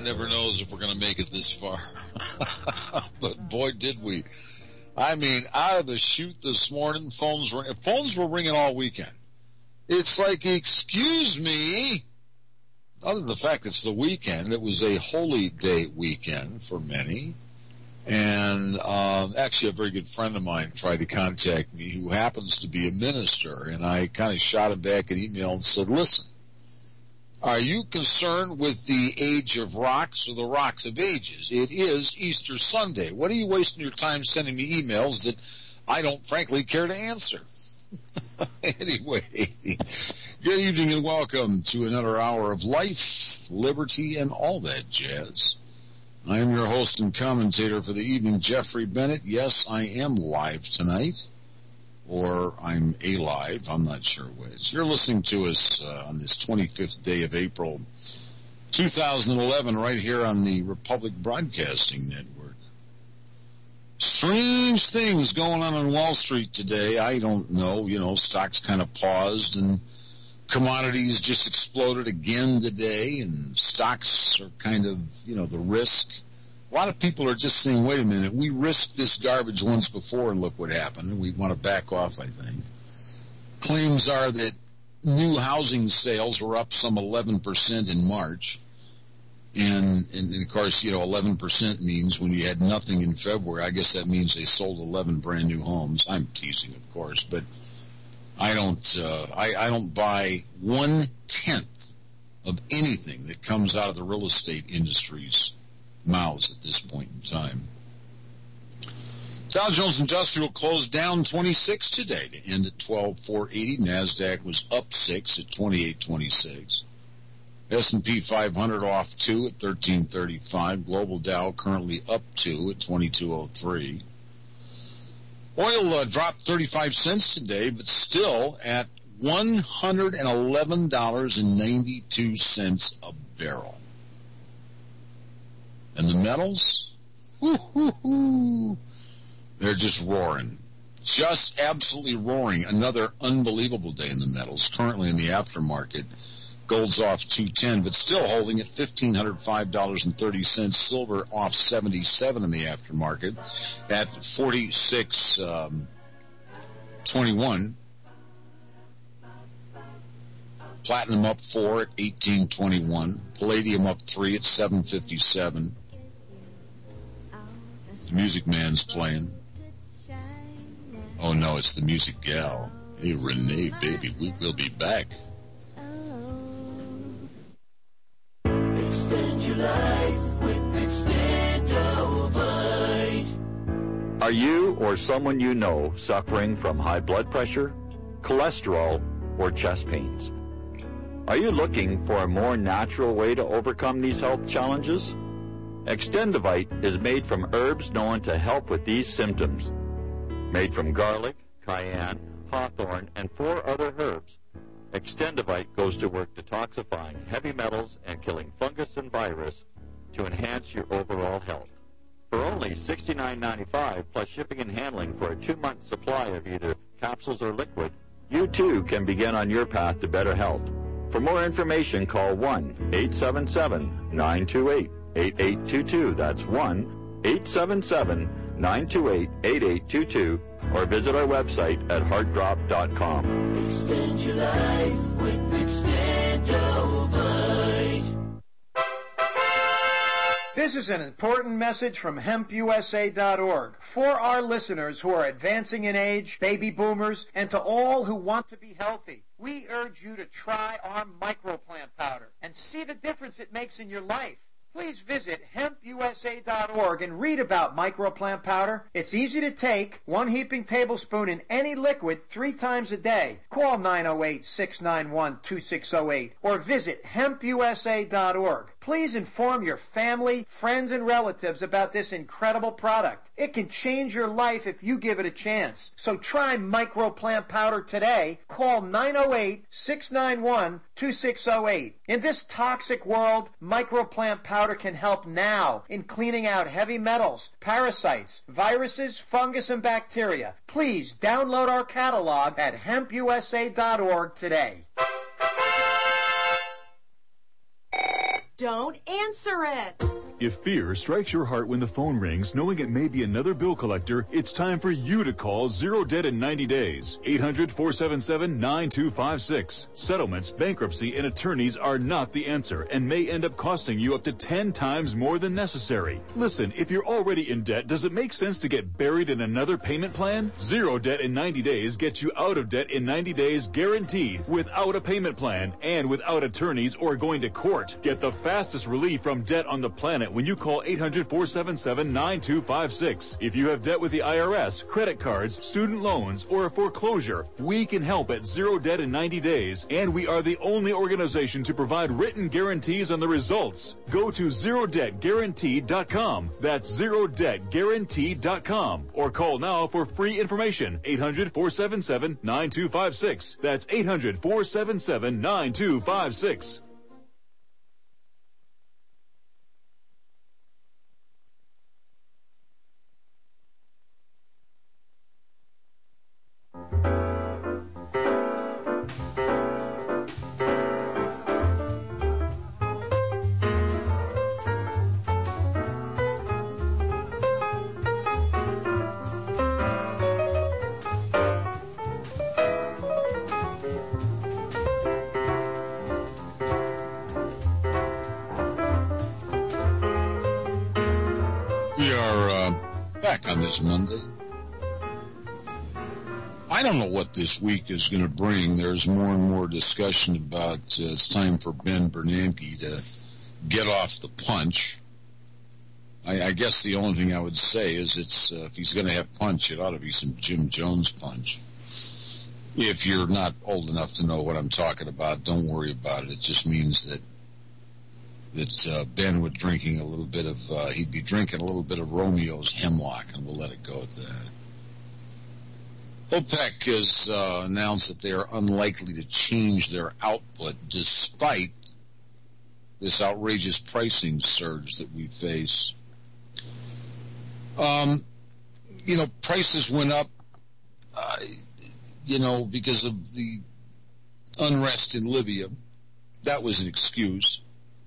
never knows if we're going to make it this far. But boy, did we. I mean, out of the chute this morning, phones were ringing all weekend. It's like, excuse me. Other than the fact it's the weekend, it was a holy day weekend for many. And actually, a very good friend of mine tried to contact me who happens to be a minister. And I kind of shot him back an email and said, listen, are you concerned with the age of rocks or the rocks of ages? It is Easter Sunday. What are you wasting your time sending me emails that I don't frankly care to answer? Anyway, good evening and welcome to another hour of life, liberty, and all that jazz. I am your host and commentator for the evening, Jeffrey Bennett. Yes, I am live tonight. Or I'm alive, I'm not sure which. You're listening to us on this 25th day of April 2011 right here on the Republic Broadcasting Network. Strange things going on Wall Street today. I don't know, stocks kind of paused and commodities just exploded again today, and stocks are kind of, the risk. A lot of people are just saying, wait a minute, we risked this garbage once before and look what happened. We want to back off, I think. Claims are that new housing sales were up some 11% in March. And of course, 11% means when you had nothing in February, I guess that means they sold 11 brand new homes. I'm teasing, of course, but I don't buy 1/10 of anything that comes out of the real estate industry's mouths at this point in time. Dow Jones Industrial closed down 26 today to end at 12,480. NASDAQ was up 6 at 2826. S&P 500 off 2 at 1335. Global Dow currently up 2 at 2203. Oil dropped 35 cents today, but still at $111.92 a barrel. And the metals, they're just roaring. Just absolutely roaring. Another unbelievable day in the metals. Currently in the aftermarket, gold's off 210, but still holding at $1,505.30. Silver off 77 in the aftermarket at 46.21. Platinum up 4 at 18.21. Palladium up 3 at 7.57. The Music Man's playing. Oh no, it's the Music Gal. Hey Renee, baby, we will be back. Extend your life with Extendovite. Are you or someone you know suffering from high blood pressure, cholesterol, or chest pains? Are you looking for a more natural way to overcome these health challenges? Extendovite is made from herbs known to help with these symptoms. Made from garlic, cayenne, hawthorn, and 4 other herbs, Extendovite goes to work detoxifying heavy metals and killing fungus and virus to enhance your overall health. For only $69.95 plus shipping and handling for a 2-month supply of either capsules or liquid, you too can begin on your path to better health. For more information, call 1-877-928-8822. That's 1-877-928-8822. Or visit our website at heartdrop.com. Extend your life with Extendovite. This is an important message from HempUSA.org for our listeners who are advancing in age, baby boomers, and to all who want to be healthy. We urge you to try our microplant powder and see the difference it makes in your life. Please visit HempUSA.org and read about microplant powder. It's easy to take, 1 heaping tablespoon in any liquid 3 times a day. Call 908-691-2608 or visit HempUSA.org. Please inform your family, friends, and relatives about this incredible product. It can change your life if you give it a chance. So try microplant powder today. Call 908-691-2608. In this toxic world, microplant powder can help now in cleaning out heavy metals, parasites, viruses, fungus, and bacteria. Please download our catalog at HempUSA.org today. Don't answer it. If fear strikes your heart when the phone rings, knowing it may be another bill collector, it's time for you to call Zero Debt in 90 days. 800-477-9256. Settlements, bankruptcy, and attorneys are not the answer and may end up costing you up to 10 times more than necessary. Listen, if you're already in debt, does it make sense to get buried in another payment plan? Zero Debt in 90 days gets you out of debt in 90 days guaranteed, without a payment plan and without attorneys or going to court. Get the fastest relief from debt on the planet when you call 800-477-9256. If you have debt with the IRS, credit cards, student loans, or a foreclosure, we can help at Zero Debt in 90 days, and we are the only organization to provide written guarantees on the results. Go to ZeroDebtGuaranteed.com. That's ZeroDebtGuaranteed.com. Or call now for free information. 800-477-9256. That's 800-477-9256. This Monday. I don't know what this week is going to bring. There's more and more discussion about it's time for Ben Bernanke to get off the punch. I guess the only thing I would say is it's if he's going to have punch, it ought to be some Jim Jones punch. If you're not old enough to know what I'm talking about, don't worry about it. It just means that Ben would drinking a little bit of, he'd be drinking a little bit of Romeo's Hemlock, and we'll let it go at that. OPEC has announced that they are unlikely to change their output despite this outrageous pricing surge that we face. Prices went up, because of the unrest in Libya. That was an excuse.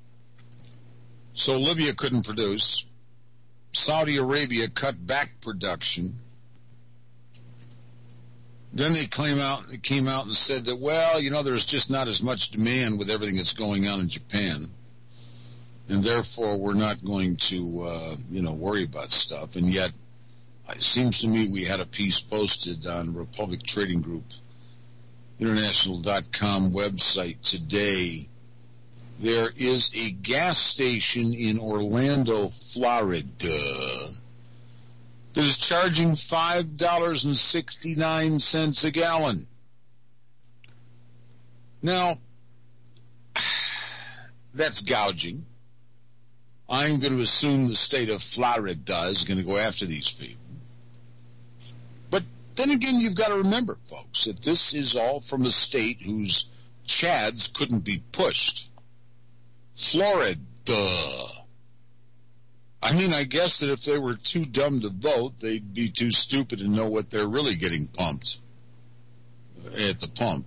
So Libya couldn't produce. Saudi Arabia cut back production. Then they came out and said that, there's just not as much demand with everything that's going on in Japan. And therefore, we're not going to, worry about stuff. And yet, it seems to me we had a piece posted on Republic Trading Group, international.com website today. There is a gas station in Orlando, Florida, that is charging $5.69 a gallon. Now, that's gouging. I'm going to assume the state of Florida is going to go after these people. But then again, you've got to remember, folks, that this is all from a state whose chads couldn't be pushed. Florida. I guess that if they were too dumb to vote, they'd be too stupid to know what they're really getting pumped at the pump.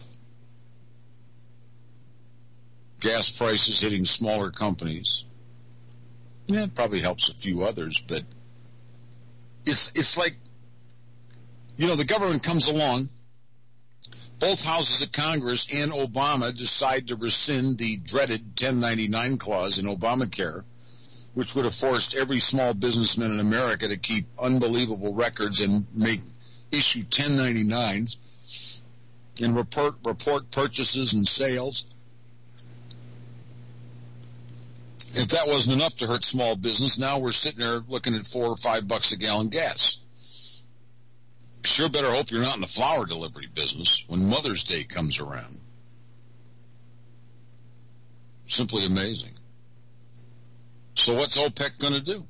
Gas prices hitting smaller companies. Yeah, it probably helps a few others, but it's like, the government comes along. Both houses of Congress and Obama decide to rescind the dreaded 1099 clause in Obamacare, which would have forced every small businessman in America to keep unbelievable records and issue 1099s and report purchases and sales. If that wasn't enough to hurt small business, now we're sitting there looking at $4 or $5 a gallon gas. Sure better hope you're not in the flower delivery business when Mother's Day comes around. Simply amazing. So what's OPEC going to do?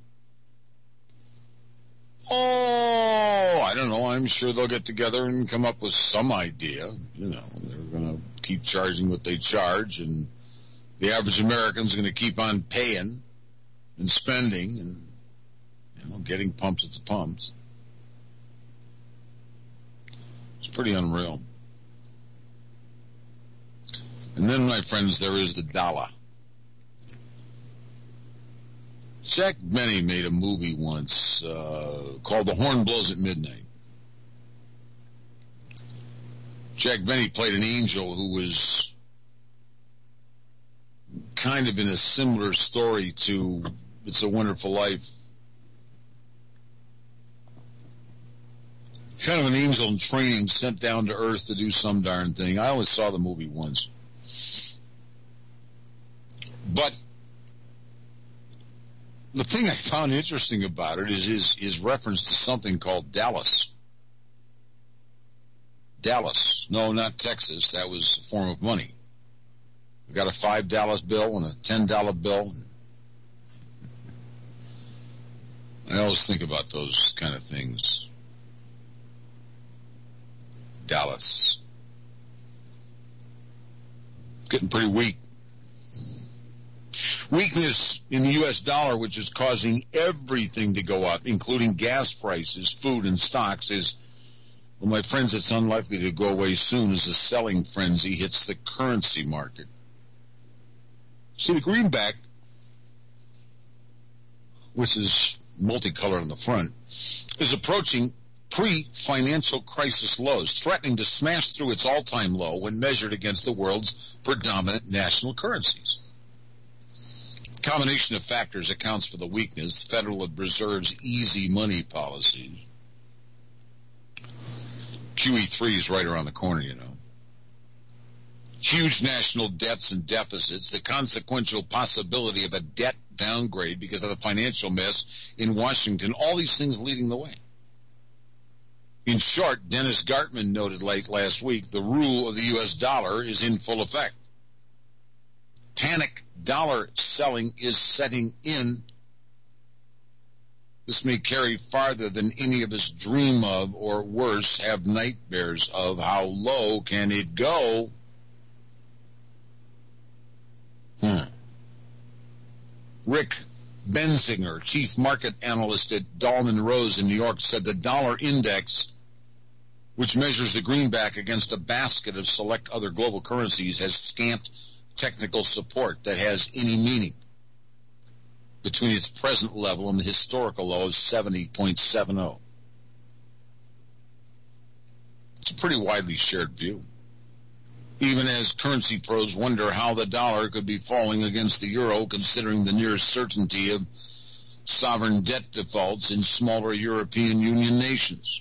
Oh, I don't know. I'm sure they'll get together and come up with some idea. They're going to keep charging what they charge, and the average American's going to keep on paying and spending and, getting pumped at the pumps. It's pretty unreal. And then, my friends, there is the dollar. Jack Benny made a movie once called The Horn Blows at Midnight. Jack Benny played an angel who was kind of in a similar story to It's a Wonderful Life. Kind of an angel in training sent down to earth to do some darn thing. I only saw the movie once. But the thing I found interesting about it is his reference to something called Dallas. Dallas. No, not Texas. That was a form of money. We got a $5 bill and a $10 bill. I always think about those kind of things. Dallas. Getting pretty weak. Weakness in the U.S. dollar, which is causing everything to go up, including gas prices, food, and stocks, is, well, my friends, it's unlikely to go away soon as the selling frenzy hits the currency market. See, the greenback, which is multicolored on the front, is approaching pre-financial crisis lows, threatening to smash through its all-time low when measured against the world's predominant national currencies. A combination of factors accounts for the weakness. Federal Reserve's easy money policies. QE3 is right around the corner, you know. Huge national debts and deficits, the consequential possibility of a debt downgrade because of the financial mess in Washington, all these things leading the way. In short, Dennis Gartman noted late last week, the rule of the U.S. dollar is in full effect. Panic dollar selling is setting in. This may carry farther than any of us dream of, or worse, have nightmares of. How low can it go? Rick Benzinger, chief market analyst at Dahlman Rose in New York, said the dollar index, which measures the greenback against a basket of select other global currencies, has scant technical support that has any meaning between its present level and the historical low of 70.70. It's a pretty widely shared view. Even as currency pros wonder how the dollar could be falling against the euro, considering the near certainty of sovereign debt defaults in smaller European Union nations.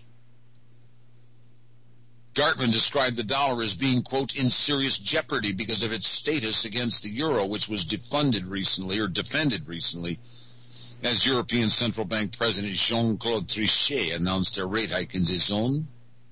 Gartman described the dollar as being, quote, in serious jeopardy because of its status against the euro, which was defended recently, as European Central Bank President Jean-Claude Trichet announced a rate hike in the zone.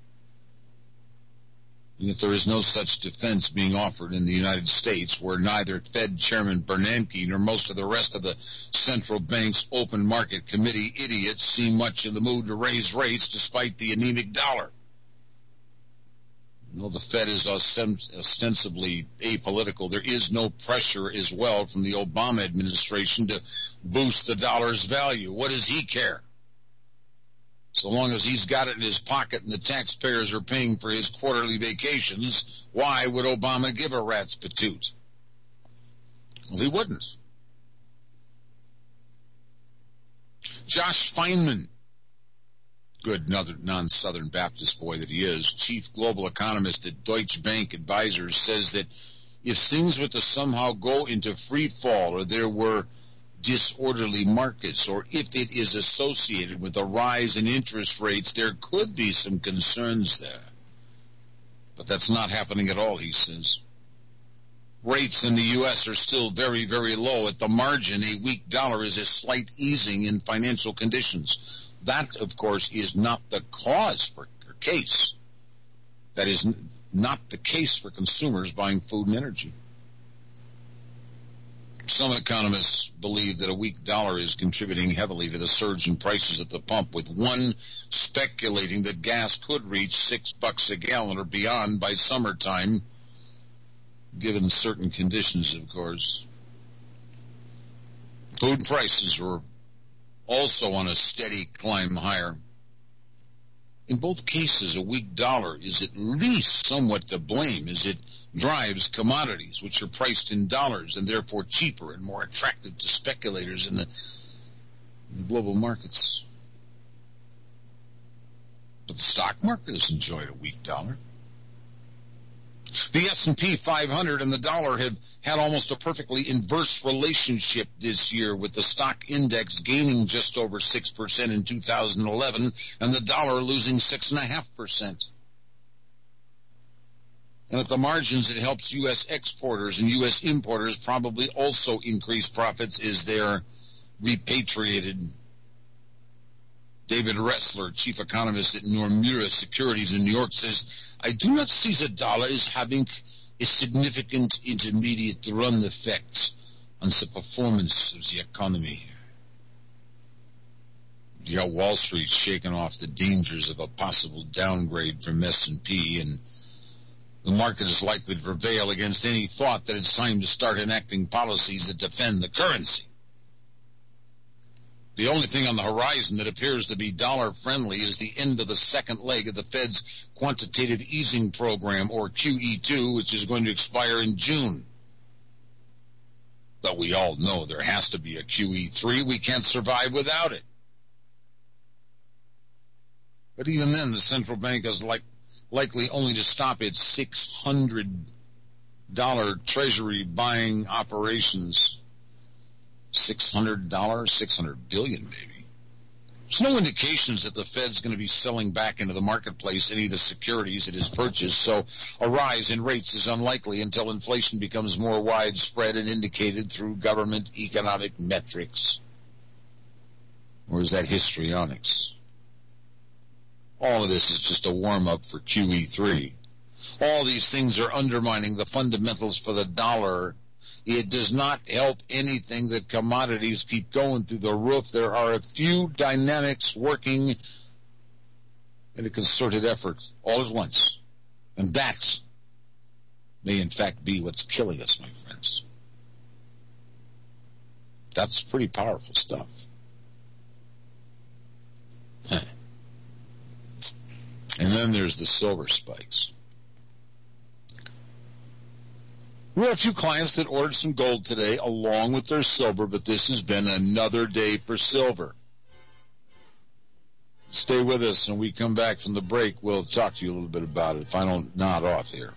And yet there is no such defense being offered in the United States, where neither Fed Chairman Bernanke nor most of the rest of the central bank's open market committee idiots seem much in the mood to raise rates despite the anemic dollar. Though the Fed is ostensibly apolitical, there is no pressure as well from the Obama administration to boost the dollar's value. What does he care? So long as he's got it in his pocket and the taxpayers are paying for his quarterly vacations, why would Obama give a rat's patoot? Well, he wouldn't. Josh Feynman, good non-Southern Baptist boy that he is, chief global economist at Deutsche Bank Advisors, says that if things were to somehow go into free fall, or there were disorderly markets, or if it is associated with a rise in interest rates, there could be some concerns there. But that's not happening at all, he says. Rates in the U.S. are still very, very low. At the margin, a weak dollar is a slight easing in financial conditions. That, of course, is not the cause for or case. That is not the case for consumers buying food and energy. Some economists believe that a weak dollar is contributing heavily to the surge in prices at the pump, with one speculating that gas could reach $6 a gallon or beyond by summertime, given certain conditions, of course. Food prices were also on a steady climb higher. In both cases, a weak dollar is at least somewhat to blame, as it drives commodities, which are priced in dollars and therefore cheaper and more attractive to speculators in the the global markets. But the stock market has enjoyed a weak dollar. The S&P 500 and the dollar have had almost a perfectly inverse relationship this year, with the stock index gaining just over 6% in 2011 and the dollar losing 6.5%. And at the margins, it helps U.S. exporters and U.S. importers probably also increase profits as they're repatriated. David Ressler, chief economist at Nomura Securities in New York, says, I do not see the dollar as having a significant intermediate run effect on the performance of the economy. Yeah, Wall Street's shaking off the dangers of a possible downgrade from S&P, and the market is likely to prevail against any thought that it's time to start enacting policies that defend the currency. The only thing on the horizon that appears to be dollar-friendly is the end of the second leg of the Fed's quantitative easing program, or QE2, which is going to expire in June. But we all know there has to be a QE3. We can't survive without it. But even then, the central bank is likely only to stop its $600 treasury buying operations. $600, $600 billion maybe. There's no indications that the Fed's going to be selling back into the marketplace any of the securities it has purchased, so a rise in rates is unlikely until inflation becomes more widespread and indicated through government economic metrics. Or is that histrionics? All of this is just a warm-up for QE3. All these things are undermining the fundamentals for the dollar. It does not help anything that commodities keep going through the roof. There are a few dynamics working in a concerted effort all at once. And that may in fact be what's killing us, my friends. That's pretty powerful stuff. And then there's the silver spikes. We had a few clients that ordered some gold today along with their silver, but this has been another day for silver. Stay with us, and when we come back from the break, we'll talk to you a little bit about it if I don't nod off here.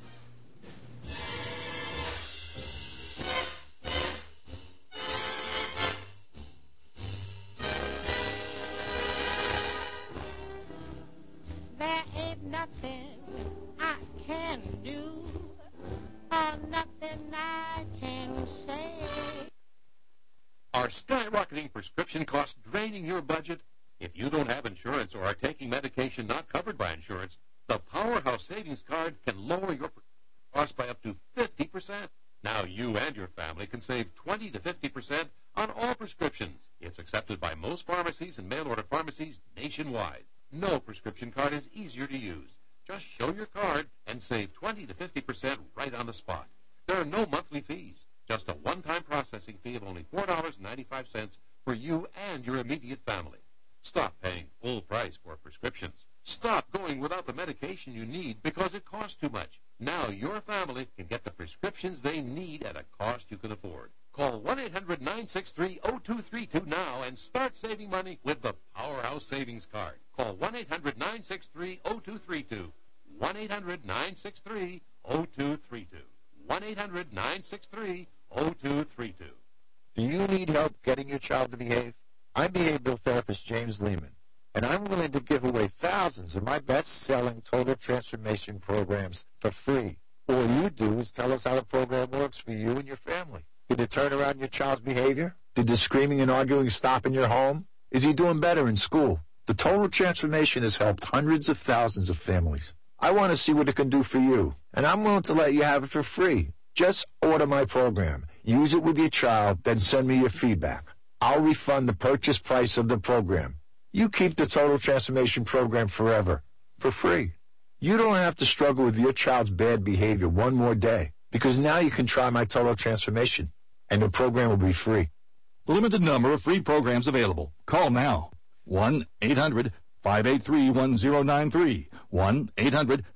There ain't nothing I can do. Nothing I can say. Are skyrocketing prescription costs draining your budget? If you don't have insurance or are taking medication not covered by insurance, the Powerhouse Savings Card can lower your costs by up to 50%. Now you and your family can save 20 to 50% on all prescriptions. It's accepted by most pharmacies and mail-order pharmacies nationwide. No prescription card is easier to use. Just show your card and save 20 to 50% right on the spot. There are no monthly fees, just a one-time processing fee of only $4.95 for you and your immediate family. Stop paying full price for prescriptions. Stop going without the medication you need because it costs too much. Now your family can get the prescriptions they need at a cost you can afford. Call 1-800-963-0232 now and start saving money with the Powerhouse Savings Card. Call 1-800-963-0232. 1-800-963-0232. 1-800-963-0232. Do you need help getting your child to behave? I'm behavioral therapist James Lehman, and I'm willing to give away thousands of my best-selling total transformation programs for free. All you do is tell us how the program works for you and your family. Did it turn around your child's behavior? Did the screaming and arguing stop in your home? Is he doing better in school? The total transformation has helped hundreds of thousands of families. I want to see what it can do for you, and I'm willing to let you have it for free. Just order my program, use it with your child, then send me your feedback. I'll refund the purchase price of the program. You keep the Total Transformation Program forever, for free. You don't have to struggle with your child's bad behavior one more day, because now you can try my Total Transformation, and the program will be free. Limited number of free programs available. Call now. 1-800-583-1093.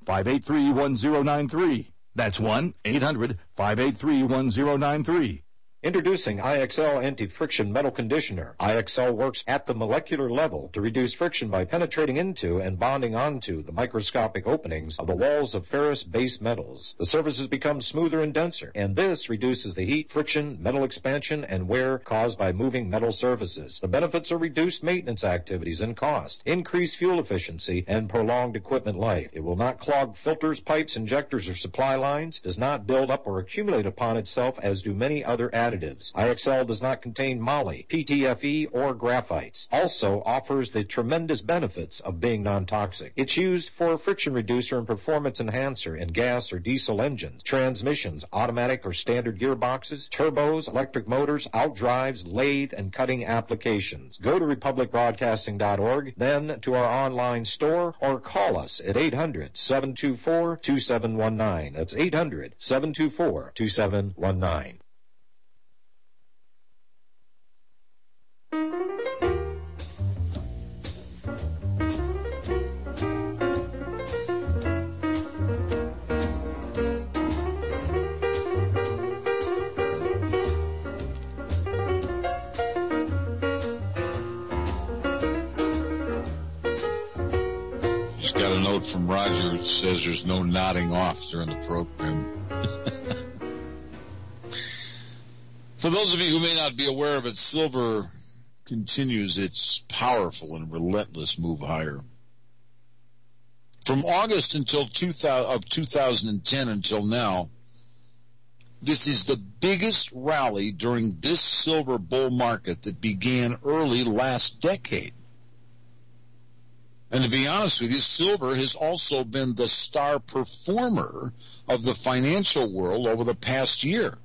1-800-583-1093. That's 1-800-583-1093. Introducing IXL Anti-Friction Metal Conditioner. IXL works at the molecular level to reduce friction by penetrating into and bonding onto the microscopic openings of the walls of ferrous-based metals. The surfaces become smoother and denser, and this reduces the heat, friction, metal expansion, and wear caused by moving metal surfaces. The benefits are reduced maintenance activities and cost, increased fuel efficiency, and prolonged equipment life. It will not clog filters, pipes, injectors, or supply lines, does not build up or accumulate upon itself as do many other additives. IXL does not contain moly, PTFE, or graphites. Also offers the tremendous benefits of being non-toxic. It's used for a friction reducer and performance enhancer in gas or diesel engines, transmissions, automatic or standard gearboxes, turbos, electric motors, outdrives, lathe, and cutting applications. Go to republicbroadcasting.org, then to our online store, or call us at 800-724-2719. That's 800-724-2719. From Roger, it says there's no nodding off during the program. For those of you who may not be aware of it, silver continues its powerful and relentless move higher. From August until 2010 until now, this is the biggest rally during this silver bull market that began early last decade. And to be honest with you, silver has also been the star performer of the financial world over the past year.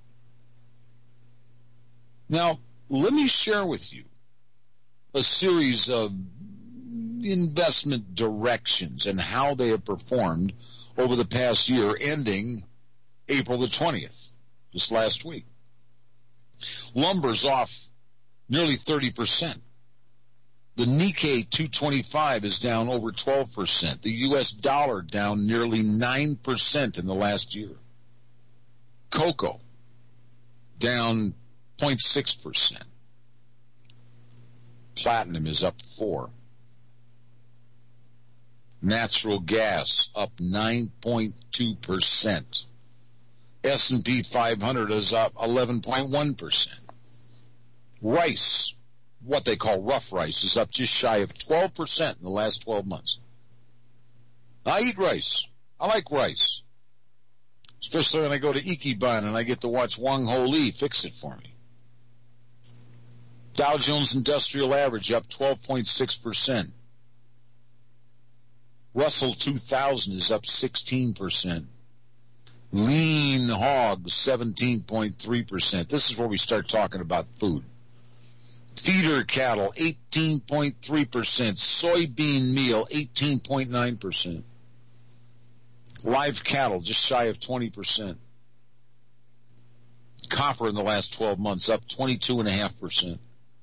Now, let me share with you a series of investment directions and how they have performed over the past year, ending April the 20th, just last week. Lumber's off nearly 30%. The Nikkei 225 is down over 12%. The U.S. dollar down nearly 9% in the last year. Cocoa down 0.6%. Platinum is up 4%. Natural gas up 9.2%. S&P 500 is up 11.1%. Rice, what they call rough rice, is up just shy of 12% in the last 12 months. I eat rice. I like rice. Especially when I go to Ichiban and I get to watch Wang Ho Lee fix it for me. Dow Jones Industrial Average up 12.6%. Russell 2000 is up 16%. Lean hogs 17.3%. This is where we start talking about food. Feeder cattle 18.3%. Soybean meal 18.9%. Live cattle just shy of 20%. Copper in the last 12 months up 22.5%.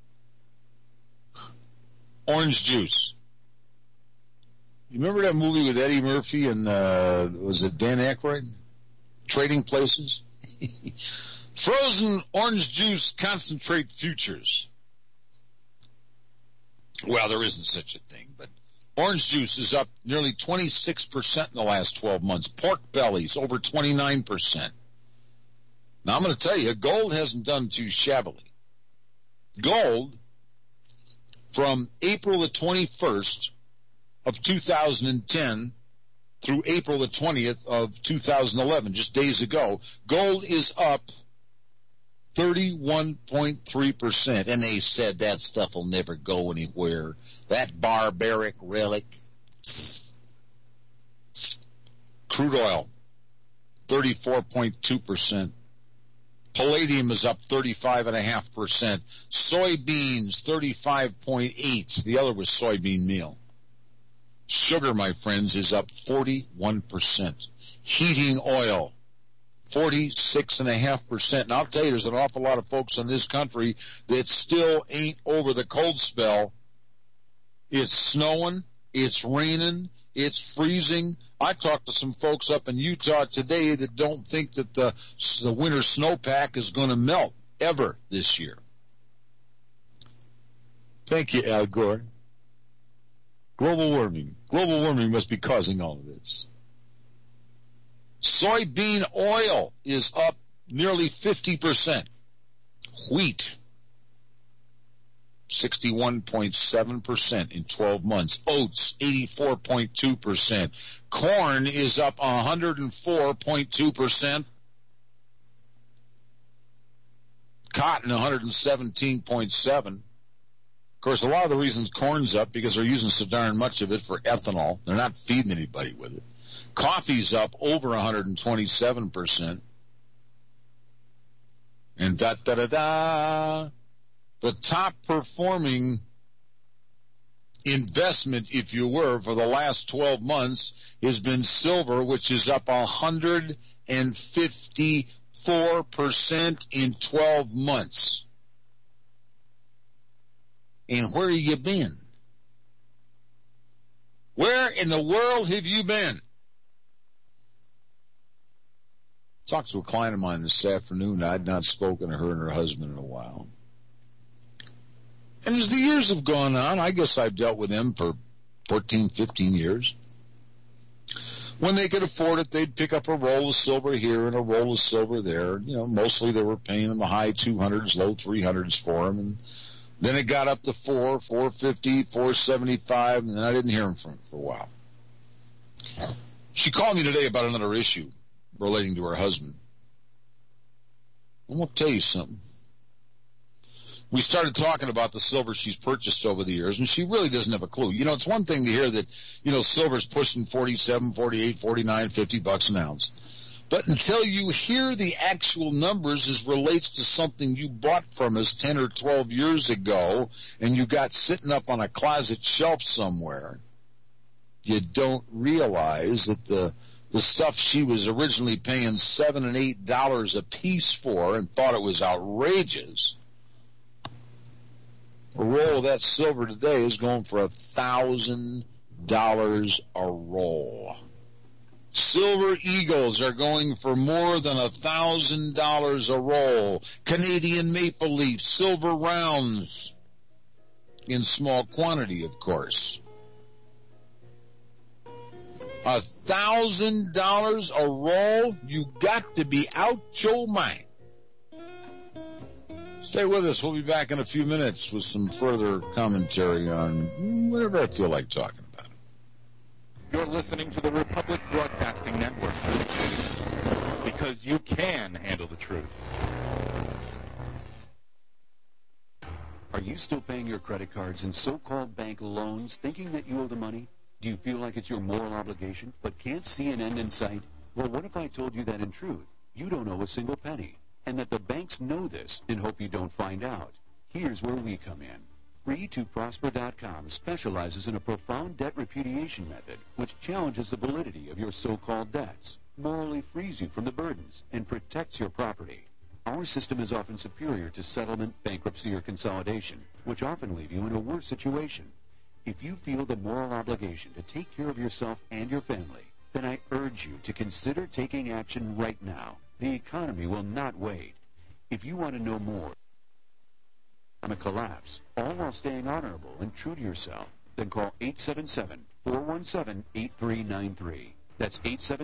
Orange juice. You remember that movie with Eddie Murphy and was it Dan Aykroyd? Trading Places? Frozen orange juice concentrate futures. Well, there isn't such a thing, but orange juice is up nearly 26% in the last 12 months. Pork bellies over 29%. Now, I'm going to tell you, gold hasn't done too shabbily. Gold, from April the 21st of 2010 through April the 20th of 2011, just days ago, gold is up 31.3%. And they said that stuff will never go anywhere. That barbaric relic. Crude oil, 34.2%. Palladium is up 35.5%. Soybeans, 35.8%. The other was soybean meal. Sugar, my friends, is up 41%. Heating oil, 46.5%. And I'll tell you, there's an awful lot of folks in this country that still ain't over the cold spell. It's snowing, it's raining, it's freezing. I talked to some folks up in Utah today that don't think that the winter snowpack is going to melt. ever this year. Thank you, Al Gore. Global warming. Global warming must be causing all of this. Soybean oil is up nearly 50%. Wheat, 61.7% in 12 months. Oats, 84.2%. Corn is up 104.2%. Cotton, 117.7%. Of course, a lot of the reasons corn's up because they're using so darn much of it for ethanol. They're not feeding anybody with it. Coffee's up over 127%. And the top performing investment, if you were, for the last 12 months has been silver, which is up 154% in 12 months. And where have you been? Where in the world have you been? Talked to a client of mine this afternoon. I'd not spoken to her and her husband in a while. And as the years have gone on, I guess I've dealt with them for 14, 15 years. When they could afford it, they'd pick up a roll of silver here and a roll of silver there. You know, mostly they were paying in the high 200s, low 300s for them. And then it got up to $450, $475, and then I didn't hear from her for a while. She called me today about another issue relating to her husband. I'm going to tell you something. We started talking about the silver she's purchased over the years, and she really doesn't have a clue. You know, it's one thing to hear that, you know, silver's pushing 47, 48, 49, $50 an ounce. But until you hear the actual numbers as relates to something you bought from us 10 or 12 years ago and you got sitting up on a closet shelf somewhere, you don't realize that the stuff she was originally paying $7 and $8 a piece for and thought it was outrageous, a roll of that silver today is going for $1,000 a roll. Silver Eagles are going for more than $1,000 a roll. Canadian Maple Leaf, silver rounds, in small quantity, of course. $1,000 a roll? You got to be out your mind. Stay with us. We'll be back in a few minutes with some further commentary on whatever I feel like talking about. You're listening to the Republic Broadcasting Network, because you can handle the truth. Are you still paying your credit cards and so-called bank loans thinking that you owe the money? Do you feel like it's your moral obligation but can't see an end in sight? Well, what if I told you that in truth, you don't owe a single penny, and that the banks know this and hope you don't find out? Here's where we come in. Free2Prosper.com specializes in a profound debt repudiation method which challenges the validity of your so-called debts, morally frees you from the burdens, and protects your property. Our system is often superior to settlement, bankruptcy, or consolidation, which often leave you in a worse situation. If you feel the moral obligation to take care of yourself and your family, then I urge you to consider taking action right now. The economy will not wait. If you want to know more on a collapse, all while staying honorable and true to yourself, then call 877-417-8393. That's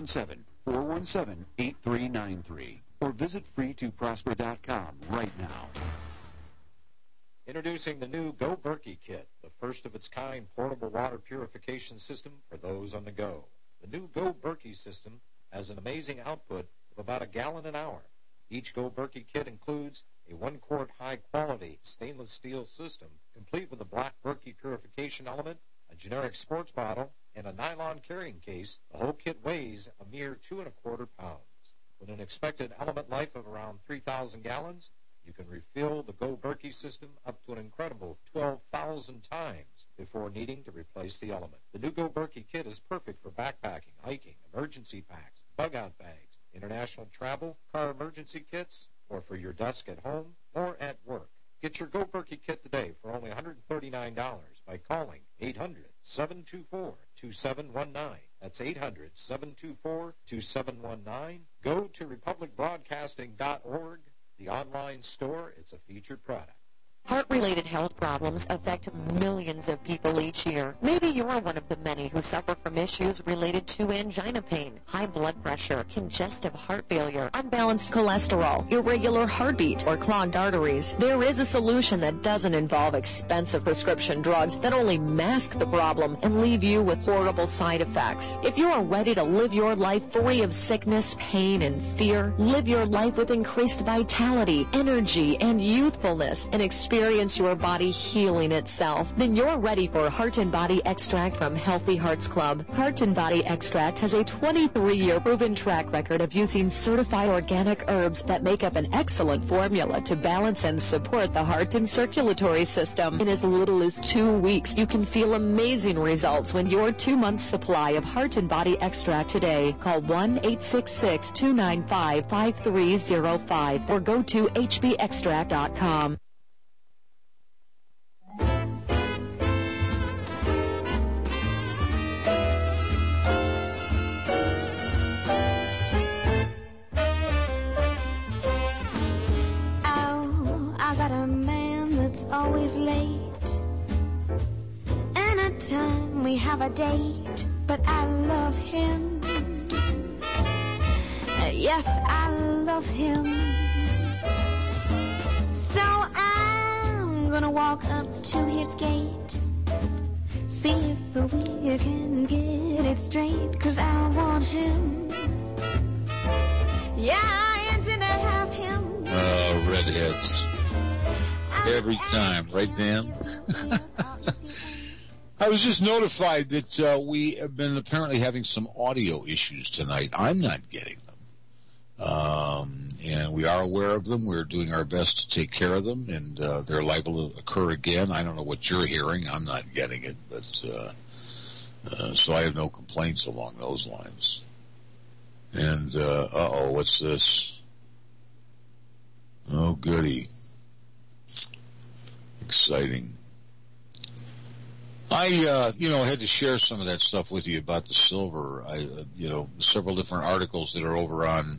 877-417-8393. Or visit free2prosper.com right now. Introducing the new Go Berkey Kit, the first of its kind portable water purification system for those on the go. The new Go Berkey system has an amazing output of about a gallon an hour. Each Go Berkey kit includes a 1-quart high-quality stainless steel system, complete with a black Berkey purification element, a generic sports bottle, and a nylon carrying case. The whole kit weighs a mere 2¼ pounds. With an expected element life of around 3,000 gallons, you can refill the Go Berkey system up to an incredible 12,000 times before needing to replace the element. The new Go Berkey kit is perfect for backpacking, hiking, emergency packs, bug-out bags, international travel, car emergency kits, or for your desk at home or at work. Get your Go Berkey kit today for only $139 by calling 800-724-2719. That's 800-724-2719. Go to republicbroadcasting.org The online store, it's a featured product. Heart-related health problems affect millions of people each year. Maybe you're one of the many who suffer from issues related to angina pain, high blood pressure, congestive heart failure, unbalanced cholesterol, irregular heartbeat, or clogged arteries. There is a solution that doesn't involve expensive prescription drugs that only mask the problem and leave you with horrible side effects. If you are ready to live your life free of sickness, pain, and fear, live your life with increased vitality, energy, and youthfulness, and experience your body healing itself, then you're ready for Heart and Body Extract from Healthy Hearts Club. Heart and Body Extract has a 23-year proven track record of using certified organic herbs that make up an excellent formula to balance and support the heart and circulatory system. In as little as 2 weeks, you can feel amazing results when your 2-month supply of Heart and Body Extract today. Call 1-866-295-5305 or go to hbextract.com. Always late. Anytime we have a date, but I love him. Yes, I love him. So I'm gonna walk up to his gate, see if we can get it straight, 'cause I want him. Yeah, I intend to have him. Redheads. Every time, right, Dan? I was just notified that we have been apparently having some audio issues tonight. I'm not getting them. And we are aware of them. We're doing our best to take care of them, and they're liable to occur again. I don't know what you're hearing. I'm not getting it, but so I have no complaints along those lines. And, what's this? Oh, goody. Exciting. I had to share some of that stuff with you about the silver. Several different articles that are over on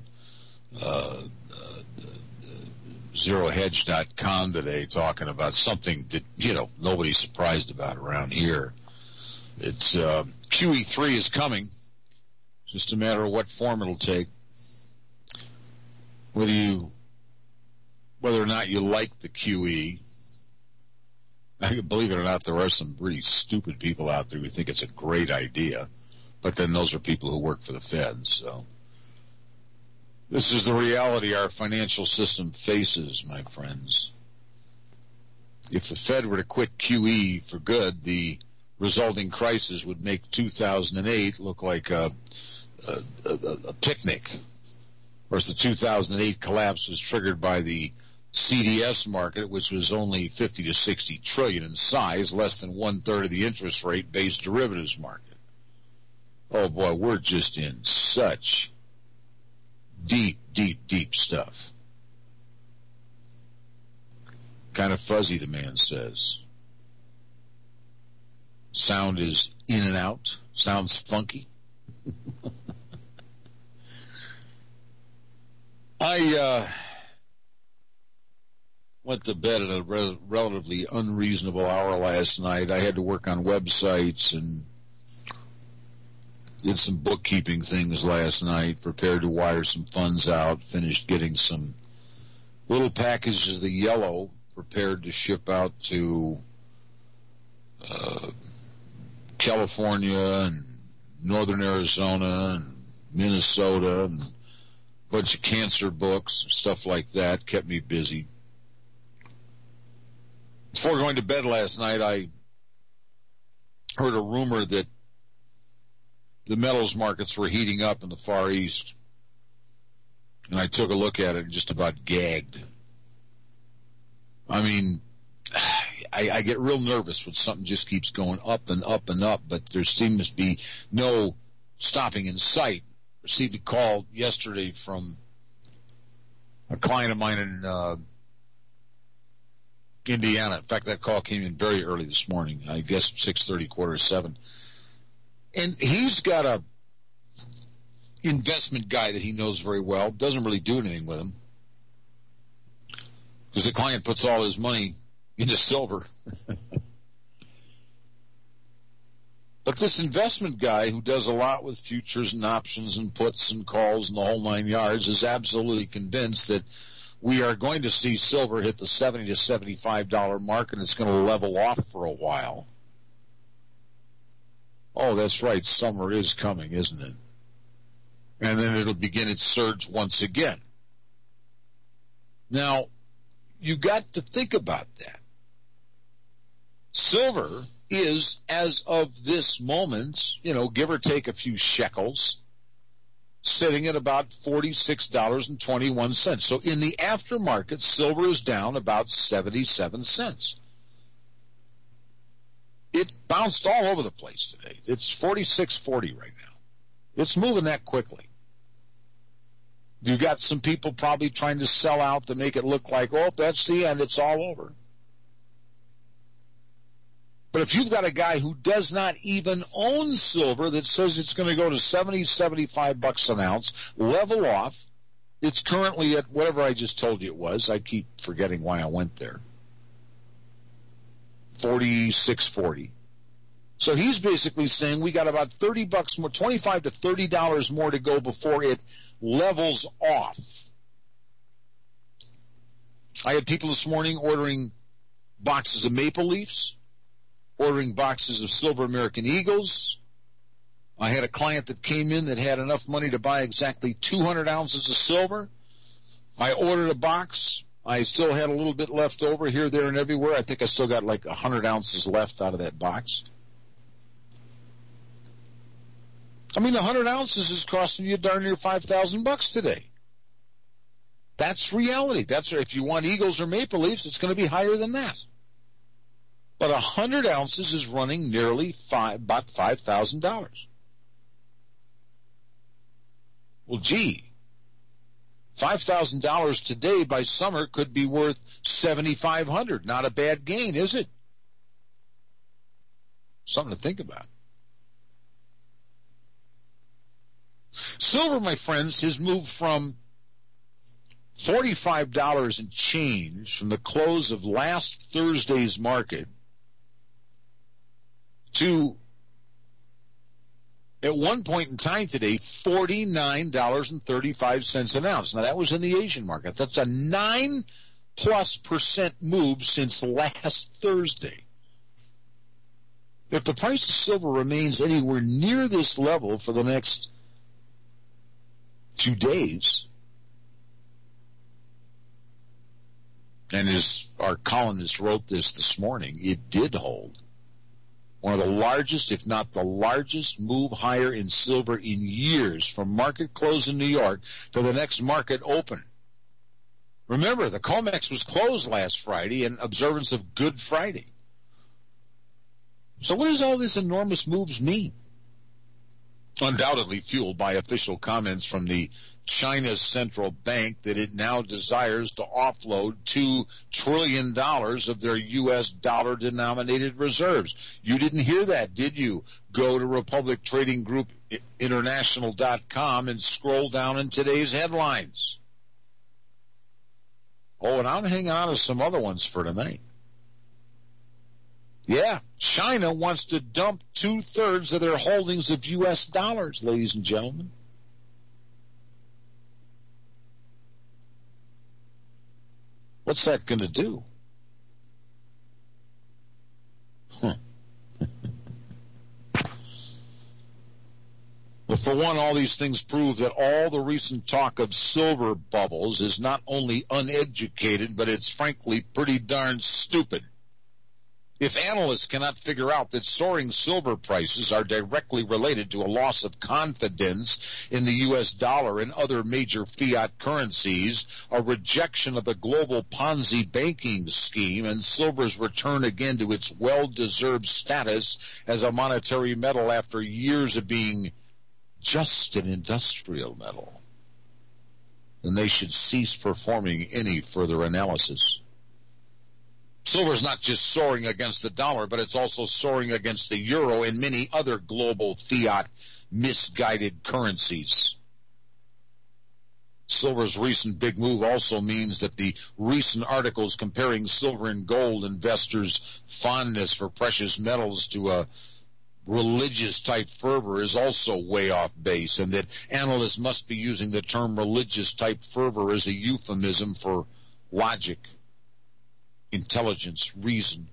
ZeroHedge.com today talking about something that, nobody's surprised about around here. It's QE3 is coming. It's just a matter of what form it'll take. Whether or not you like the QE. Believe it or not, there are some pretty stupid people out there who think it's a great idea, but then those are people who work for the Fed. So this is the reality our financial system faces, my friends. If the Fed were to quit QE for good, the resulting crisis would make 2008 look like a picnic. Of course, the 2008 collapse was triggered by the CDS market, which was only 50 to 60 trillion in size, less than 1/3 of the interest rate-based derivatives market. Oh boy, we're just in such deep, deep, deep stuff. Kind of fuzzy, the man says. Sound is in and out. Sounds funky. I went to bed at a relatively unreasonable hour last night. I had to work on websites and did some bookkeeping things last night, prepared to wire some funds out, finished getting some little packages of the yellow prepared to ship out to California and northern Arizona and Minnesota, and a bunch of cancer books, stuff like that, kept me busy. Before going to bed last night, I heard a rumor that the metals markets were heating up in the Far East. And I took a look at it and just about gagged. I mean, I get real nervous when something just keeps going up and up and up, but there seems to be no stopping in sight. Received a call yesterday from a client of mine in Indiana. In fact, that call came in very early this morning, I guess 6:30, 6:45. And he's got a investment guy that he knows very well, doesn't really do anything with him. because the client puts all his money into silver. But this investment guy who does a lot with futures and options and puts and calls and the whole 9 yards is absolutely convinced that we are going to see silver hit the $70 to $75 mark, and it's going to level off for a while. Oh, that's right. Summer is coming, isn't it? And then it'll begin its surge once again. Now, you got to think about that. Silver is, as of this moment, give or take a few shekels, sitting at about $46.21. So in the aftermarket, silver is down about 77 cents. It bounced all over the place today. It's 46.40 right now. It's moving that quickly. You got some people probably trying to sell out to make it look like, oh, that's the end, it's all over. But if you've got a guy who does not even own silver that says it's going to go to $70, $75 an ounce, level off, it's currently at whatever I just told you it was. I keep forgetting why I went there. 46.40. So he's basically saying we got about $30 more, $25 to $30 more to go before it levels off. I had people this morning ordering boxes of Maple Leafs, ordering boxes of Silver American Eagles. I had a client that came in that had enough money to buy exactly 200 ounces of silver. I ordered a box. I still had a little bit left over here, there, and everywhere. I think I still got like 100 ounces left out of that box. I mean, 100 ounces is costing you darn near $5,000 today. That's reality. That's if you want Eagles or Maple Leafs, it's going to be higher than that. But 100 ounces is running nearly about $5,000. Well, gee, $5,000 today by summer could be worth $7,500. Not a bad gain, is it? Something to think about. Silver, my friends, has moved from $45 and change from the close of last Thursday's market to, at one point in time today, $49.35 an ounce. Now, that was in the Asian market. That's a 9+% move since last Thursday. If the price of silver remains anywhere near this level for the next 2 days, and as our columnist wrote this morning, it did hold. One of the largest, if not the largest, move higher in silver in years from market close in New York to the next market open. Remember, the COMEX was closed last Friday in observance of Good Friday. So what does all these enormous moves mean? Undoubtedly fueled by official comments from the China's central bank that it now desires to offload $2 trillion of their U.S. dollar-denominated reserves. You didn't hear that, did you? Go to Republic Trading Group International.com and scroll down in today's headlines. Oh, and I'm hanging on to some other ones for tonight. Yeah, China wants to dump 2/3 of their holdings of U.S. dollars, ladies and gentlemen. What's that going to do? Well, for one, all these things prove that all the recent talk of silver bubbles is not only uneducated, but it's frankly pretty darn stupid. If analysts cannot figure out that soaring silver prices are directly related to a loss of confidence in the U.S. dollar and other major fiat currencies, a rejection of the global Ponzi banking scheme, and silver's return again to its well-deserved status as a monetary metal after years of being just an industrial metal, then they should cease performing any further analysis. Silver is not just soaring against the dollar, but it's also soaring against the euro and many other global fiat misguided currencies. Silver's recent big move also means that the recent articles comparing silver and gold investors' fondness for precious metals to a religious-type fervor is also way off base, and that analysts must be using the term religious-type fervor as a euphemism for logic, intelligence, reason.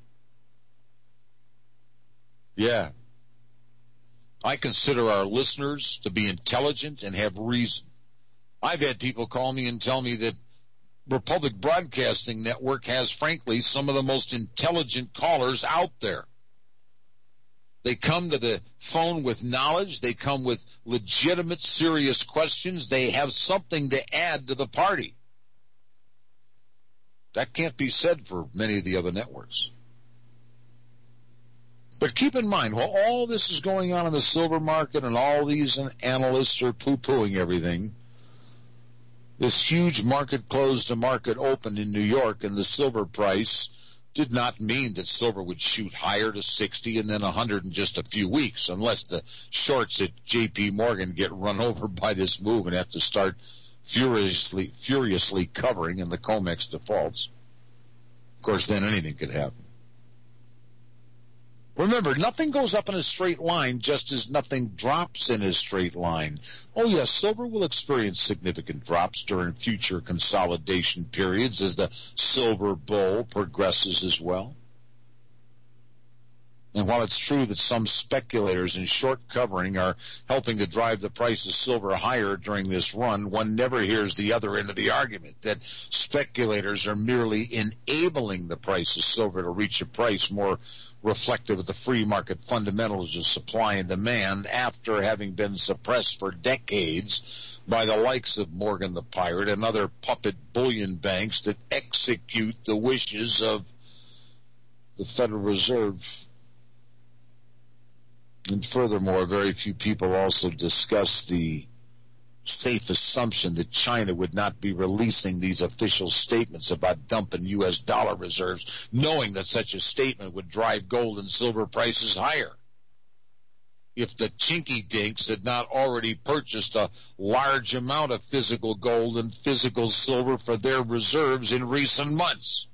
Yeah. I consider our listeners to be intelligent and have reason. I've had people call me and tell me that Republic Broadcasting Network has, frankly, some of the most intelligent callers out there. They come to the phone with knowledge. They come with legitimate, serious questions. They have something to add to the party. That can't be said for many of the other networks. But keep in mind, while all this is going on in the silver market and all these analysts are poo-pooing everything, this huge market close to market open in New York, and the silver price did not mean that silver would shoot higher to 60 and then 100 in just a few weeks, unless the shorts at J.P. Morgan get run over by this move and have to start furiously covering in the COMEX defaults. Of course, then anything could happen. Remember, nothing goes up in a straight line just as nothing drops in a straight line. Oh, yes, silver will experience significant drops during future consolidation periods as the silver bull progresses as well. And while it's true that some speculators in short covering are helping to drive the price of silver higher during this run, one never hears the other end of the argument, that speculators are merely enabling the price of silver to reach a price more reflective of the free market fundamentals of supply and demand after having been suppressed for decades by the likes of Morgan the Pirate and other puppet bullion banks that execute the wishes of the Federal Reserve. And furthermore, very few people also discuss the safe assumption that China would not be releasing these official statements about dumping U.S. dollar reserves, knowing that such a statement would drive gold and silver prices higher. If the chinky dinks had not already purchased a large amount of physical gold and physical silver for their reserves in recent months.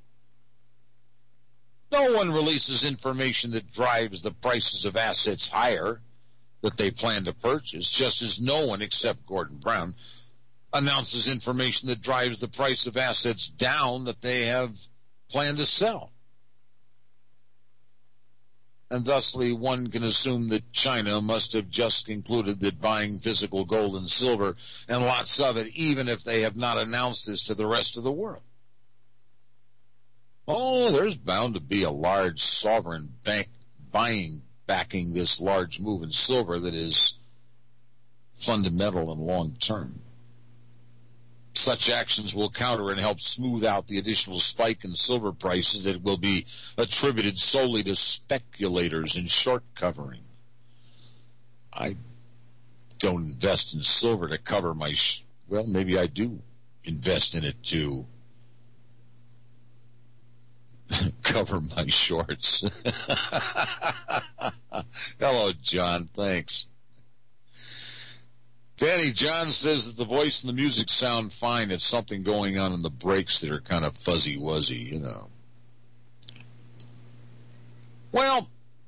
No one releases information that drives the prices of assets higher that they plan to purchase, just as no one except Gordon Brown announces information that drives the price of assets down that they have planned to sell. And thusly, one can assume that China must have just concluded that buying physical gold and silver, and lots of it, even if they have not announced this to the rest of the world. Oh, there's bound to be a large sovereign bank backing this large move in silver that is fundamental and long-term. Such actions will counter and help smooth out the additional spike in silver prices that will be attributed solely to speculators in short covering. I don't invest in silver to cover my... well, maybe I do invest in it to cover my shorts. Hello, John. Thanks. Danny John says that the voice and the music sound fine. It's something going on in the breaks that are kind of fuzzy-wuzzy, you know. Well,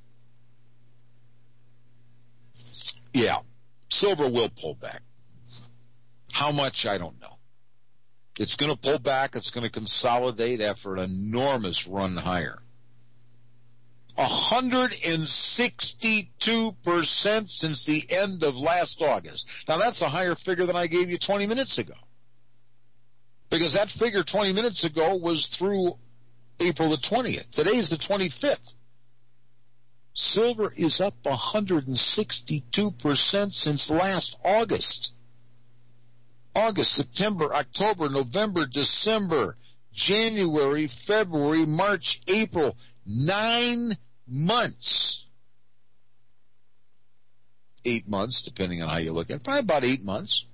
yeah, silver will pull back. How much, I don't know. It's going to pull back. It's going to consolidate after an enormous run higher. 162% since the end of last August. Now, that's a higher figure than I gave you 20 minutes ago. Because that figure 20 minutes ago was through April the 20th. Today's the 25th. Silver is up 162% since last August. August, September, October, November, December, January, February, March, April. 9 months. 8 months, depending on how you look at it. Probably about 8 months.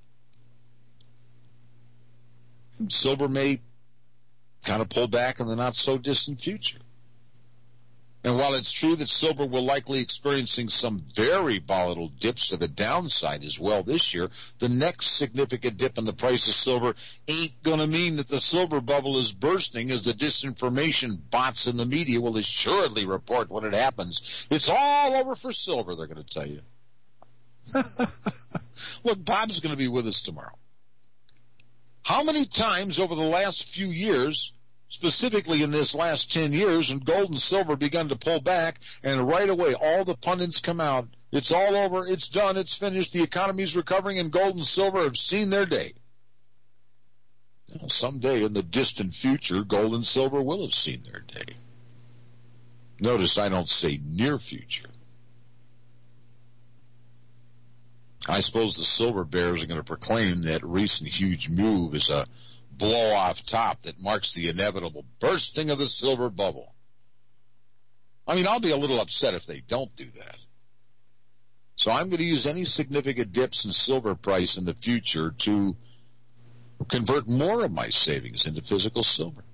And silver may kind of pull back in the not-so-distant future. And while it's true that silver will likely experiencing some very volatile dips to the downside as well this year, the next significant dip in the price of silver ain't going to mean that the silver bubble is bursting, as the disinformation bots in the media will assuredly report when it happens. It's all over for silver, they're going to tell you. Look, Bob's going to be with us tomorrow. How many times over the last few years, specifically in this last 10 years, when gold and silver begun to pull back, and right away all the pundits come out, it's all over, it's done, it's finished, the economy's recovering, and gold and silver have seen their day. Well, someday in the distant future, gold and silver will have seen their day. Notice I don't say near future. I suppose the silver bears are going to proclaim that recent huge move is a blow off top that marks the inevitable bursting of the silver bubble. I mean, I'll be a little upset if they don't do that. So I'm going to use any significant dips in silver price in the future to convert more of my savings into physical silver.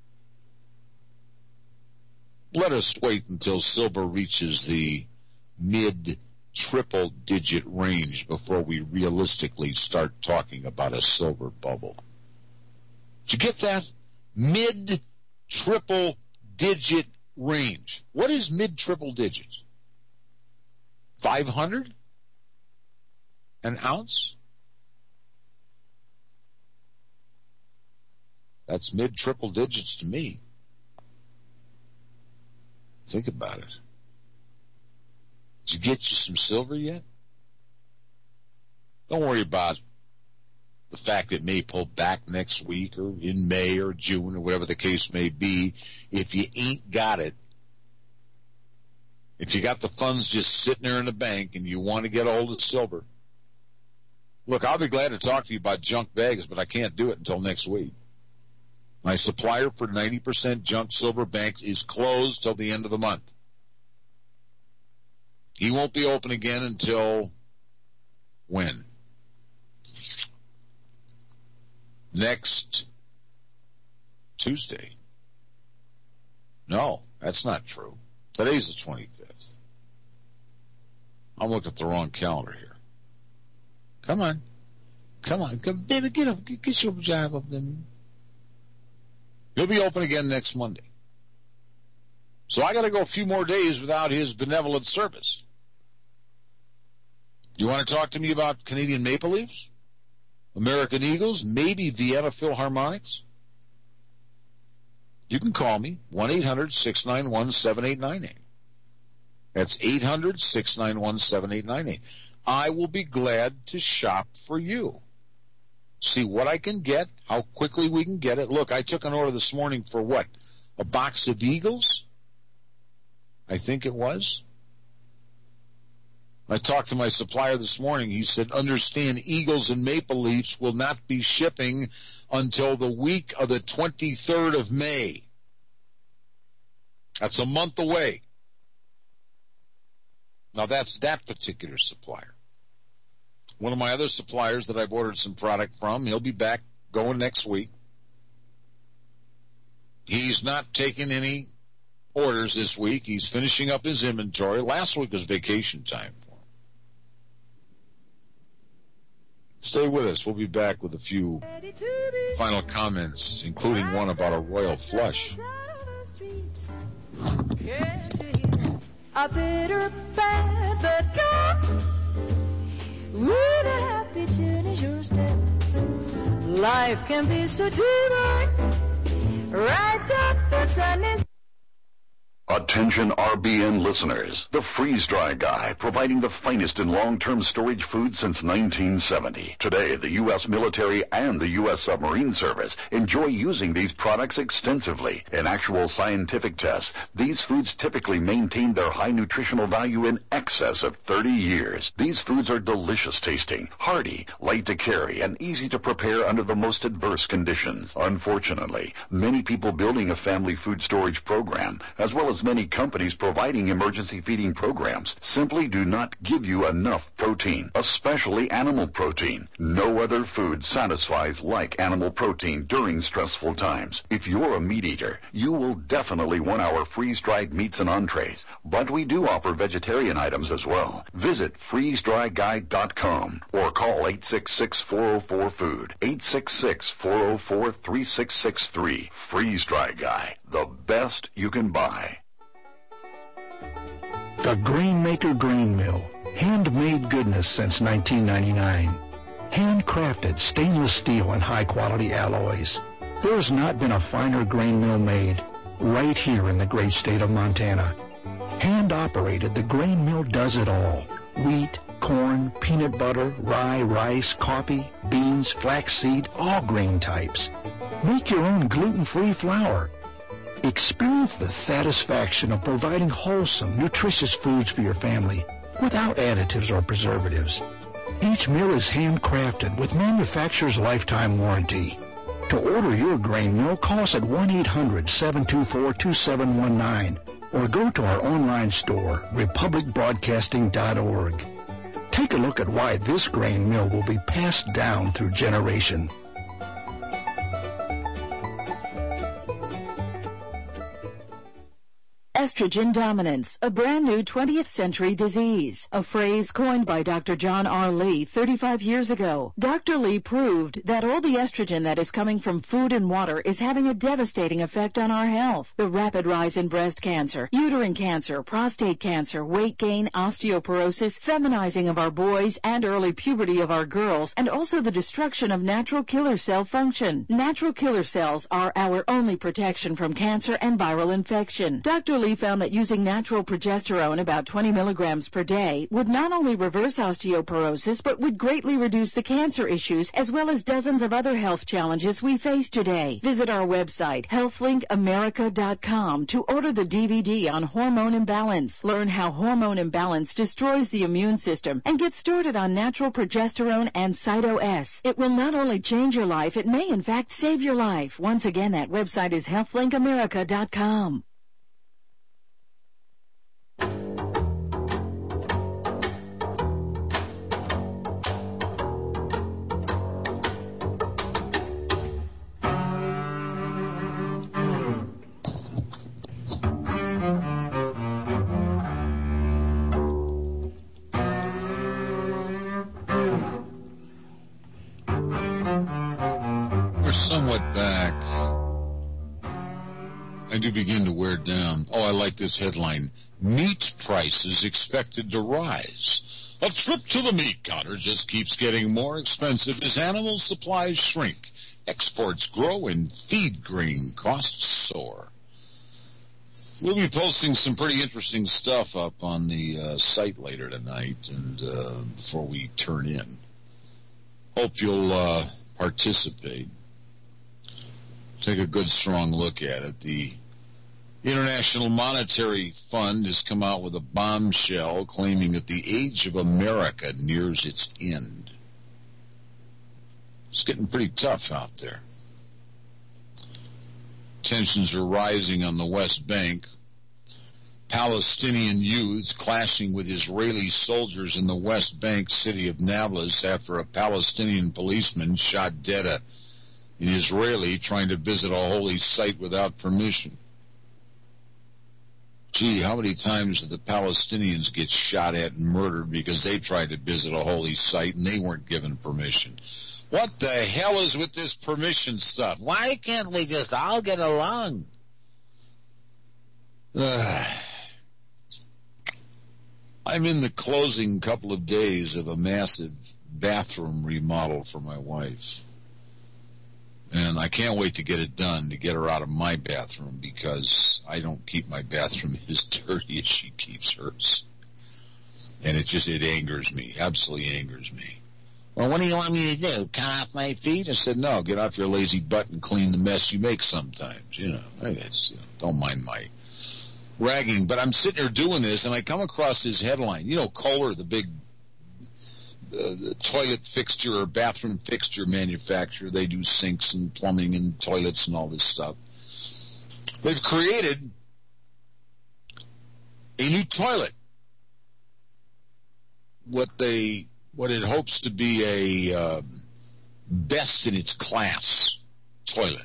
Let us wait until silver reaches the mid-triple-digit range before we realistically start talking about a silver bubble. Did you get that? Mid-triple-digit range. What is mid-triple digits? 500 an ounce? That's mid-triple digits to me. Think about it. Did you get you some silver yet? Don't worry about the fact it may pull back next week or in May or June or whatever the case may be. If you ain't got it, if you got the funds just sitting there in the bank and you want to get a hold of silver, look, I'll be glad to talk to you about junk bags, but I can't do it until next week. My supplier for 90% junk silver banks is closed till the end of the month. He won't be open again until when? Next Tuesday. No, that's not true. Today's the 25th. I'm looking at the wrong calendar here. Come on. Come on. Come, baby, get up. Get your job up there. He'll be open again next Monday. So I got to go a few more days without his benevolent service. You want to talk to me about Canadian Maple Leafs? American Eagles? Maybe Vienna Philharmonics? You can call me, 1-800-691-7898. That's 800-691-7898. I will be glad to shop for you. See what I can get, how quickly we can get it. Look, I took an order this morning for what? A box of Eagles? I think it was. I talked to my supplier this morning. He said, understand, Eagles and Maple Leafs will not be shipping until the week of the 23rd of May. That's a month away. Now, that's that particular supplier. One of my other suppliers that I've ordered some product from, he'll be back going next week. He's not taking any orders this week. He's finishing up his inventory. Last week was vacation time for him. Stay with us. We'll be back with a few final comments, including one about a royal flush. A bitter bad that comes with a happy tune as your step. Life can be so different. Right up the sun is. Attention RBN listeners. The Freeze Dry Guy, providing the finest in long-term storage food since 1970. Today, the U.S. military and the U.S. submarine service enjoy using these products extensively. In actual scientific tests, these foods typically maintain their high nutritional value in excess of 30 years. These foods are delicious tasting, hearty, light to carry, and easy to prepare under the most adverse conditions. Unfortunately, many people building a family food storage program, as well as those many companies providing emergency feeding programs simply do not give you enough protein, especially animal protein. No other food satisfies like animal protein during stressful times. If you're a meat eater, you will definitely want our freeze-dried meats and entrees, but we do offer vegetarian items as well. Visit freezedryguide.com or call 866-404-FOOD, 866-404-3663. Freeze-Dry Guy, the best you can buy. The Grainmaker Grain Mill. Handmade goodness since 1999. Handcrafted stainless steel and high-quality alloys. There has not been a finer grain mill made right here in the great state of Montana. Hand-operated, the grain mill does it all. Wheat, corn, peanut butter, rye, rice, coffee, beans, flaxseed, all grain types. Make your own gluten-free flour. Experience the satisfaction of providing wholesome, nutritious foods for your family without additives or preservatives. Each meal is handcrafted with manufacturer's lifetime warranty. To order your grain mill, call us at 1-800-724-2719 or go to our online store, republicbroadcasting.org. Take a look at why this grain mill will be passed down through generation. Estrogen dominance, a brand new 20th century disease, a phrase coined by Dr. John R. Lee 35 years ago. Dr. Lee proved that all the estrogen that is coming from food and water is having a devastating effect on our health. The rapid rise in breast cancer, uterine cancer, prostate cancer, weight gain, osteoporosis, feminizing of our boys, and early puberty of our girls, and also the destruction of natural killer cell function. Natural killer cells are our only protection from cancer and viral infection. Dr. Lee found that using natural progesterone, about 20 milligrams per day, would not only reverse osteoporosis, but would greatly reduce the cancer issues, as well as dozens of other health challenges we face today. Visit our website, healthlinkamerica.com, to order the DVD on hormone imbalance. Learn how hormone imbalance destroys the immune system, and get started on natural progesterone and Cyto-S. It will not only change your life, it may in fact save your life. Once again, that website is healthlinkamerica.com. Somewhat back. I do begin to wear down. Oh, I like this headline. Meat prices expected to rise. A trip to the meat counter just keeps getting more expensive as animal supplies shrink, exports grow, and feed grain costs soar. We'll be posting some pretty interesting stuff up on the site later tonight and before we turn in. Hope you'll participate. Take a good, strong look at it. The International Monetary Fund has come out with a bombshell claiming that the age of America nears its end. It's getting pretty tough out there. Tensions are rising on the West Bank. Palestinian youths clashing with Israeli soldiers in the West Bank city of Nablus after a Palestinian policeman shot dead an Israeli trying to visit a holy site without permission. Gee, how many times did the Palestinians get shot at and murdered because they tried to visit a holy site and they weren't given permission? What the hell is with this permission stuff? Why can't we just all get along? I'm in the closing couple of days of a massive bathroom remodel for my wife. And I can't wait to get it done, to get her out of my bathroom, because I don't keep my bathroom as dirty as she keeps hers. And it angers me, absolutely angers me. Well, what do you want me to do, cut off my feet? I said, no, get off your lazy butt and clean the mess you make sometimes. I guess, don't mind my ragging. But I'm sitting here doing this, and I come across this headline. Kohler, the big the toilet fixture or bathroom fixture manufacturer. They do sinks and plumbing and toilets and all this stuff. They've created a new toilet. What it hopes to be a best in its class toilet.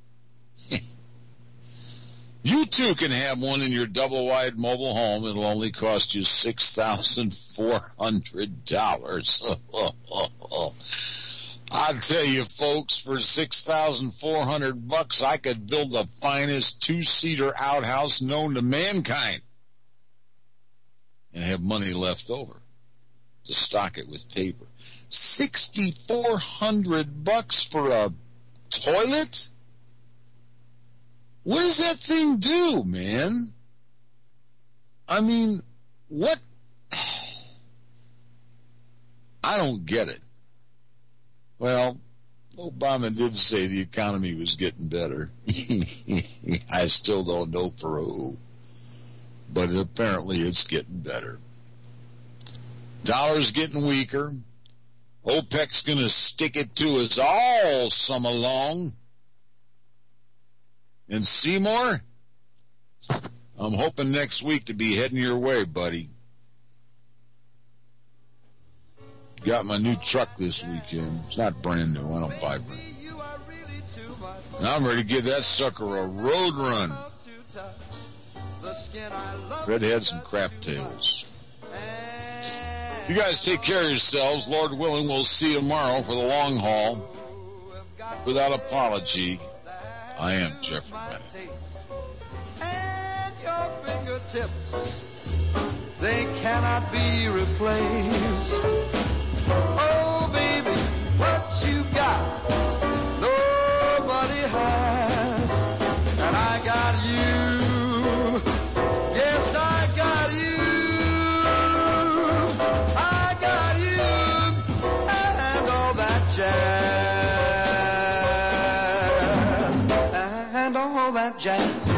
You too can have one in your double-wide mobile home. It'll only cost you $6,400. I'll tell you, folks, for $6,400, I could build the finest two-seater outhouse known to mankind and have money left over to stock it with paper. $6,400 for a toilet? What does that thing do, man? I mean, what? I don't get it. Well, Obama did say the economy was getting better. I still don't know for who. But apparently it's getting better. Dollar's getting weaker. OPEC's going to stick it to us all summer long. And Seymour, I'm hoping next week to be heading your way, buddy. Got my new truck this weekend. It's not brand new. I don't buy brand new. Now I'm ready to give that sucker a road run. Redheads and crap tails. You guys take care of yourselves. Lord willing, we'll see you tomorrow for the long haul. Without apology, I am Jeffrey Bennett. And your fingertips, they cannot be replaced. Oh, baby, what you got, nobody has. And I got you. Yes, I got you. I got you. And all that jazz. And all that jazz.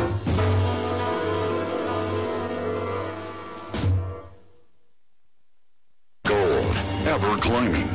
Gold, ever climbing.